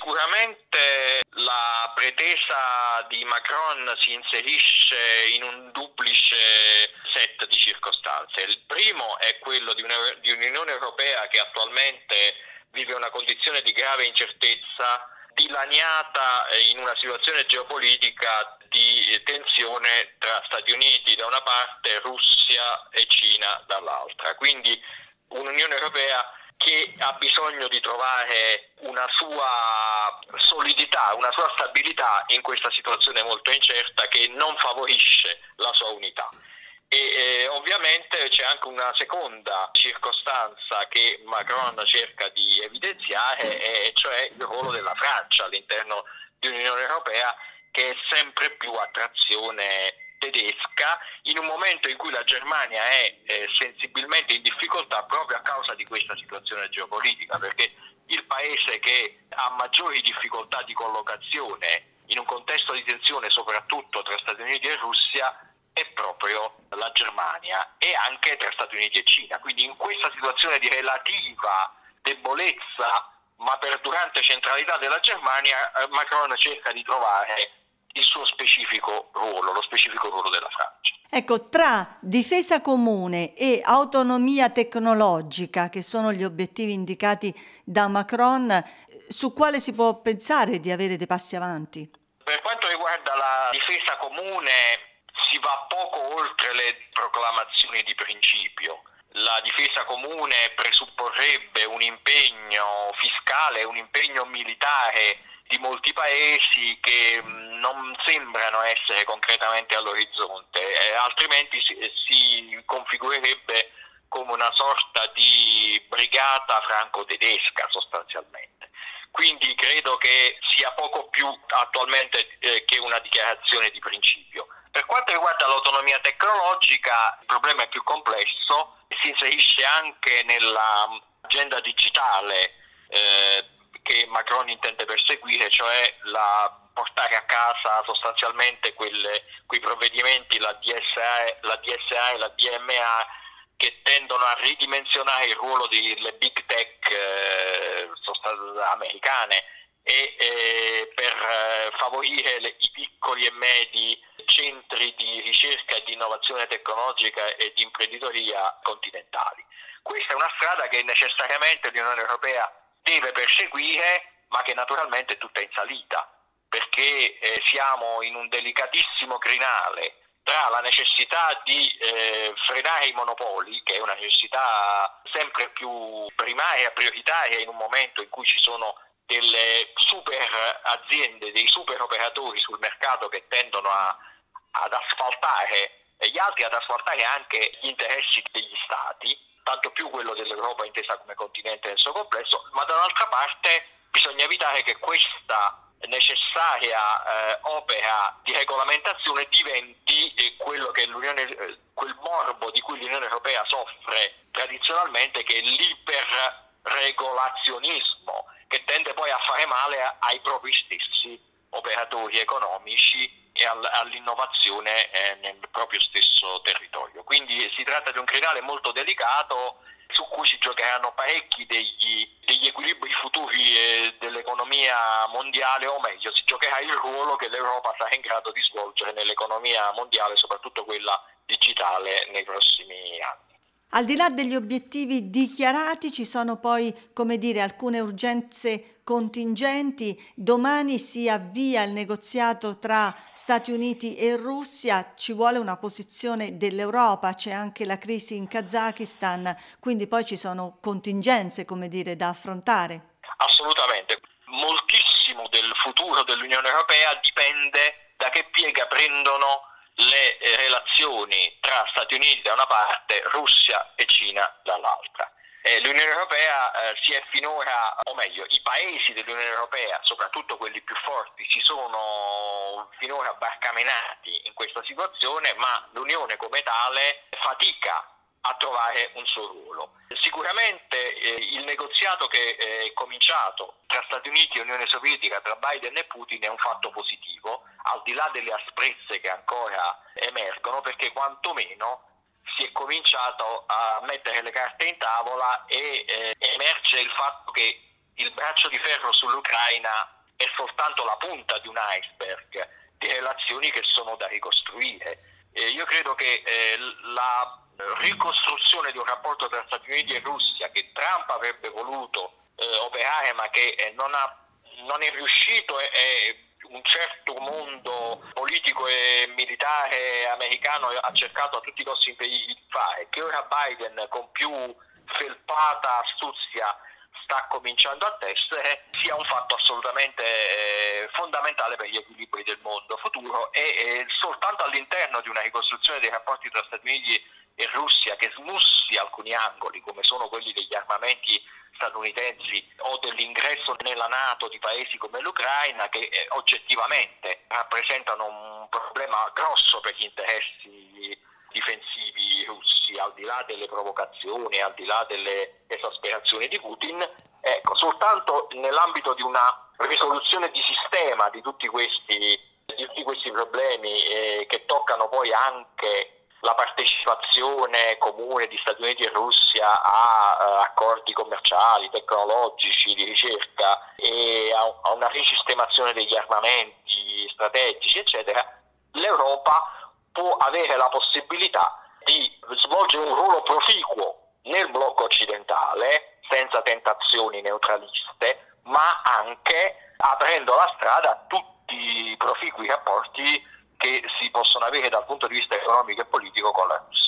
Sicuramente la pretesa di Macron si inserisce in un duplice set di circostanze. Il primo è quello di un'Unione Europea che attualmente vive una condizione di grave incertezza, dilaniata in una situazione geopolitica di tensione tra Stati Uniti da una parte, Russia e Cina dall'altra. Quindi un'Unione Europea che ha bisogno di trovare una sua solidità, una sua stabilità in questa situazione molto incerta che non favorisce la sua unità. E ovviamente c'è anche una seconda circostanza che Macron cerca di evidenziare, e cioè il ruolo della Francia all'interno di un'Unione Europea che è sempre più a trazione tedesca, in un momento in cui la Germania è sensibilmente in difficoltà proprio a causa di questa situazione geopolitica, perché il paese che ha maggiori difficoltà di collocazione in un contesto di tensione soprattutto tra Stati Uniti e Russia è proprio la Germania, e anche tra Stati Uniti e Cina. Quindi in questa situazione di relativa debolezza ma perdurante centralità della Germania, Macron cerca di trovare il suo specifico ruolo, lo specifico ruolo della Francia. Ecco, tra difesa comune e autonomia tecnologica, che sono gli obiettivi indicati da Macron, su quale si può pensare di avere dei passi avanti? Per quanto riguarda la difesa comune, si va poco oltre le proclamazioni di principio. La difesa comune presupporrebbe un impegno fiscale, un impegno militare di molti paesi che non sembrano essere concretamente all'orizzonte, altrimenti si configurerebbe come una sorta di brigata franco-tedesca sostanzialmente. Quindi credo che sia poco più attualmente che una dichiarazione di principio. Per quanto riguarda l'autonomia tecnologica, il problema è più complesso, si inserisce anche nell'agenda digitale che Macron intende perseguire, cioè portare a casa sostanzialmente quei provvedimenti, la DSA e la DMA, che tendono a ridimensionare il ruolo delle big tech americane e per favorire i piccoli e medi centri di ricerca e di innovazione tecnologica e di imprenditoria continentali. Questa è una strada che necessariamente l'Unione Europea deve perseguire, ma che naturalmente è tutta in salita, perché siamo in un delicatissimo crinale tra la necessità di frenare i monopoli, che è una necessità sempre più primaria, prioritaria in un momento in cui ci sono delle super aziende, dei super operatori sul mercato che tendono ad asfaltare gli altri, ad asfaltare anche gli interessi degli stati, tanto più quello dell'Europa intesa come continente nel suo complesso, ma da un'altra parte bisogna evitare che questa necessaria opera di regolamentazione diventi quel morbo di cui l'Unione Europea soffre tradizionalmente, che è l'iperregolazionismo, che tende poi a fare male ai propri stessi operatori economici e all'innovazione nel proprio stesso territorio. Quindi si tratta di un crinale molto delicato su cui si giocheranno parecchi degli equilibri futuri dell'economia mondiale, o meglio, si giocherà il ruolo che l'Europa sarà in grado di svolgere nell'economia mondiale, soprattutto quella digitale, nei prossimi anni. Al di là degli obiettivi dichiarati ci sono poi, alcune urgenze contingenti. Domani si avvia il negoziato tra Stati Uniti e Russia, ci vuole una posizione dell'Europa, c'è anche la crisi in Kazakistan, quindi poi ci sono contingenze, da affrontare. Assolutamente. Moltissimo del futuro dell'Unione Europea dipende da che piega prendono le relazioni tra Stati Uniti da una parte, Russia e Cina dall'altra. L'Unione Europea si è finora, o meglio, i paesi dell'Unione Europea, soprattutto quelli più forti, si sono finora barcamenati in questa situazione, ma l'Unione come tale fatica a trovare un suo ruolo. Sicuramente il negoziato che è cominciato tra Stati Uniti e Unione Sovietica, tra Biden e Putin, è un fatto positivo, al di là delle asprezze che ancora emergono, perché quantomeno si è cominciato a mettere le carte in tavola e emerge il fatto che il braccio di ferro sull'Ucraina è soltanto la punta di un iceberg di relazioni che sono da ricostruire. Io credo che la ricostruzione di un rapporto tra Stati Uniti e Russia che Trump avrebbe voluto operare ma che non è riuscito e un certo mondo politico e militare americano ha cercato a tutti i costi di fare, che ora Biden con più felpata astuzia sta cominciando a tessere, sia un fatto assolutamente fondamentale per gli equilibri del mondo futuro e soltanto all'interno di una ricostruzione dei rapporti tra Stati Uniti e Russia che smussi alcuni angoli, come sono quelli degli armamenti statunitensi o dell'ingresso nella NATO di paesi come l'Ucraina, che oggettivamente rappresentano un problema grosso per gli interessi difensivi russi, al di là delle provocazioni, al di là delle esasperazioni di Putin. Ecco, soltanto nell'ambito di una risoluzione di sistema di tutti questi problemi che toccano poi anche la partecipazione comune di Stati Uniti e Russia a accordi commerciali, tecnologici, di ricerca e a una risistemazione degli armamenti strategici, eccetera, l'Europa può avere la possibilità di svolgere un ruolo proficuo nel blocco occidentale, senza tentazioni neutraliste, ma anche aprendo la strada a tutti i proficui rapporti che si possono avere dal punto di vista economico e politico con la Russia.